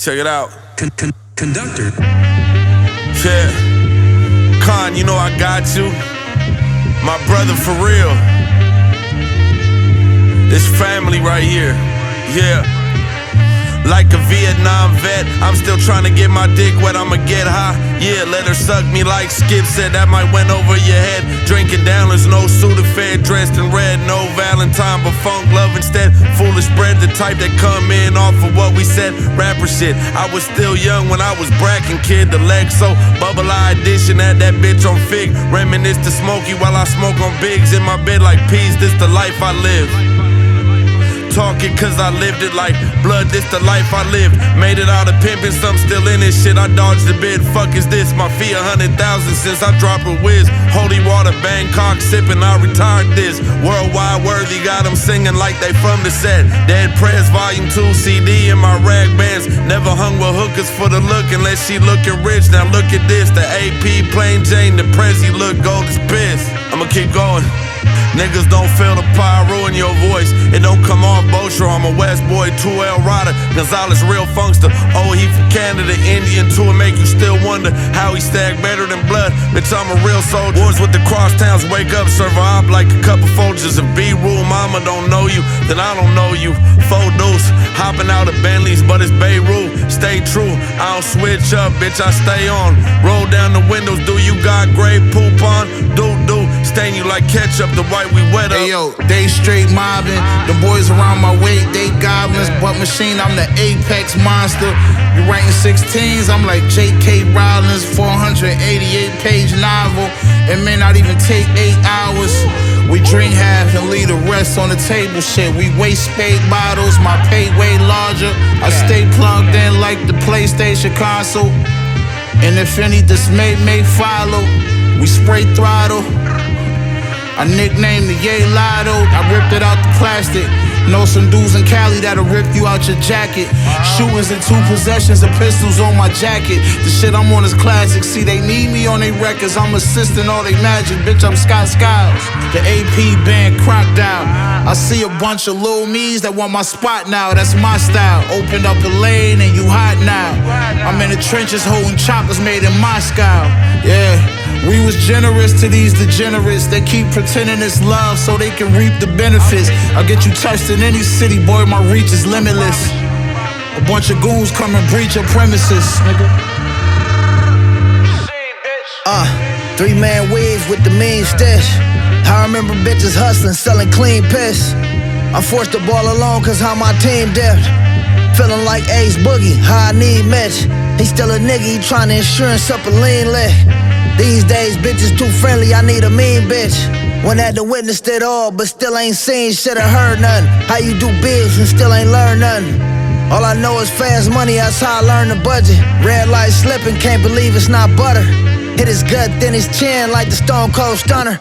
Check it out. Conductor. Yeah. Con, you know I got you. My brother for real. This family right here. Yeah. Like a Vietnam vet, I'm still trying to get my dick wet, I'ma get high. Yeah, let her suck me like Skip said, that might went over your head. Drinking down, there's no Sudafed, dressed in red, no Valentine, but funk love instead. Foolish bread, the type that come in off of what we said. Rapper shit, I was still young when I was bracking, kid. The Lexo, bubble eye edition, had that bitch on Fig. Reminisce to Smokey while I smoke on Bigs. In my bed like peas, this the life I live. Talking cause I lived it like blood, this the life I live. Made it out of pimpin', some still in this shit. I dodged the bid, fuck is this? My fee 100,000 since I dropped a whiz. Holy water, Bangkok sippin', I retired this. Worldwide worthy, got them singing like they from the set. Dead Prez Volume 2 CD in my rag bands. Never hung with hookers for the look unless she looking rich. Now look at this, the AP plain Jane, the Prezi look gold as piss. I'ma keep going. Niggas don't feel the pyro in your voice. It don't come off Bosher. I'm a West boy, 2L rider. Gonzalez, real funkster. Oh, he from Canada, Indian too. It make you still wonder how he stack better than blood. Bitch, I'm a real soldier. Wars with the crosstowns, wake up, serve a op like a couple Folgers. If B-Rule mama don't know you, then I don't know you. Four deuce, hopping out of Bentleys, but it's Beirut. Stay true, I don't switch up, bitch, I stay on. Roll down the windows, do you got gray poop on? Do, stain you like ketchup, the white we wet up. Hey yo, they straight mobbing. The boys around my weight, they goblins. But machine, I'm the apex monster. You writing 16s, I'm like J.K. Rowling's 488-page novel. It may not even take 8 hours. We drink half and leave the rest on the table. Shit, we waste spade bottles. My pay way larger. I stay plugged in like the PlayStation console. And if any dismay may follow, we spray throttle. I nicknamed the Yay Lotto. I ripped it out the plastic. Know some dudes in Cali that'll rip you out your jacket. Shootings in 2 possessions of pistols on my jacket. The shit I'm on is classic. See, they need me on they records. I'm assisting all they magic. Bitch, I'm Scott Skiles. The AP band Crocodile. I see a bunch of little me's that want my spot now. That's my style. Opened up a lane and you hot now. I'm in the trenches holding choppers made in Moscow. Yeah. We was generous to these degenerates. They keep pretending it's love so they can reap the benefits. I'll get you touched in any city, boy, my reach is limitless. A bunch of goons come and breach your premises, nigga. 3-man waves with the mean stash. I remember bitches hustling, selling clean piss. I'm forced to ball alone cause how my team dipped. Feeling like Ace Boogie, how I need Mitch. He still a nigga, he tryna insurance up a lean lit. These days, bitches too friendly, I need a mean bitch. One had to witness it all, but still ain't seen shit or heard nothing. How you do biz and still ain't learned nothing. All I know is fast money, that's how I learned the budget. Red light slipping, can't believe it's not butter. Hit his gut, then his chin like the Stone Cold Stunner.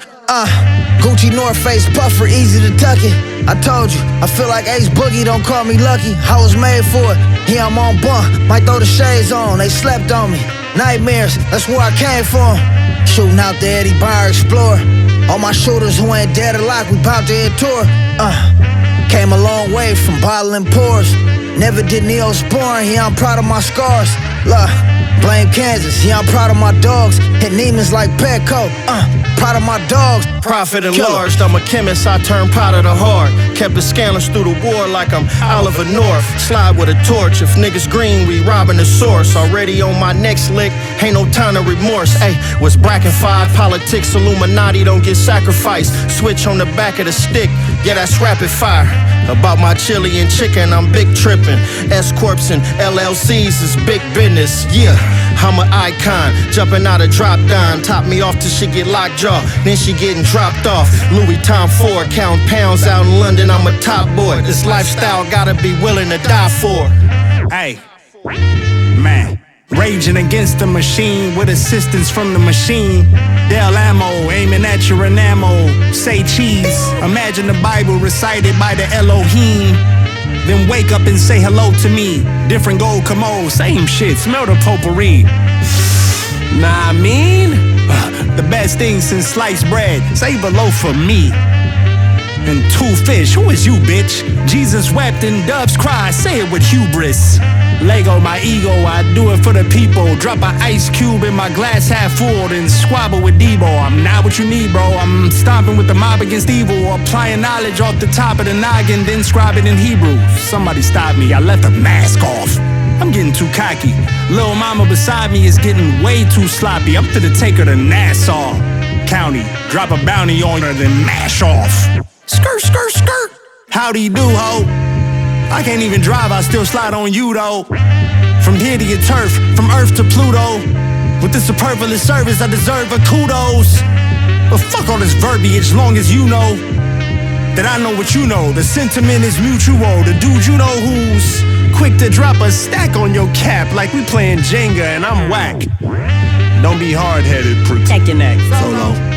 Gucci North Face puffer, easy to tuck it. I told you, I feel like Ace Boogie, don't call me lucky. I was made for it, yeah, I'm on bunk. Might throw the shades on, they slept on me. Nightmares, that's where I came from. Shooting out the Eddie Bauer Explorer. All my shooters who ain't dead or locked, we bout to hit tour. Came a long way from bottling pours. Never did Neosporin, yeah, I'm proud of my scars. Look, blame Kansas, yeah, I'm proud of my dogs. Hit Neiman's like Petco, proud of my dogs. Profit enlarged, I'm a chemist, I turn powder to hard. Kept the scandals through the war like I'm Oliver North. Slide with a torch, if niggas green, we robbing the source. Already on my next lick, ain't no time to remorse. Ayy, was Bracken 5, politics, Illuminati don't get sacrificed. Switch on the back of the stick, yeah, that's rapid fire. About my chili and chicken, I'm big trippin'. S-Corps and LLCs is big business, yeah. I'm an icon, jumping out of drop down. Top me off till she get lockjaw, then she getting dropped off. Louis Tom Ford, count pounds out in London, I'm a top boy. This lifestyle gotta be willing to die for. Hey, man. Raging against the machine with assistance from the machine. Del Ammo, aiming at your enamel. Say cheese, imagine the Bible recited by the Elohim. Then wake up and say hello to me. Different gold commode, same shit, smell the potpourri. Nah, I mean, the best thing since sliced bread, save a loaf for me. and 2 fish. Who is you, bitch? Jesus wept and doves cry. Say it with hubris. Lego, my ego, I do it for the people. Drop an ice cube in my glass half full, then squabble with Debo. I'm not what you need, bro. I'm stomping with the mob against evil, applying knowledge off the top of the noggin, then scribe it in Hebrew. Somebody stop me, I left the mask off. I'm getting too cocky. Lil' mama beside me is getting way too sloppy. I'm finna take her to Nassau County, drop a bounty on her, then mash off. Skirt, skirt, skirt. Howdy do, ho. I can't even drive, I still slide on you, though. From here to your turf, from Earth to Pluto. With this superfluous service, I deserve a kudos. But fuck all this verbiage, long as you know that I know what you know. The sentiment is mutual. The dude you know who's quick to drop a stack on your cap like we playing Jenga and I'm whack. Don't be hard-headed, protect your neck. Solo.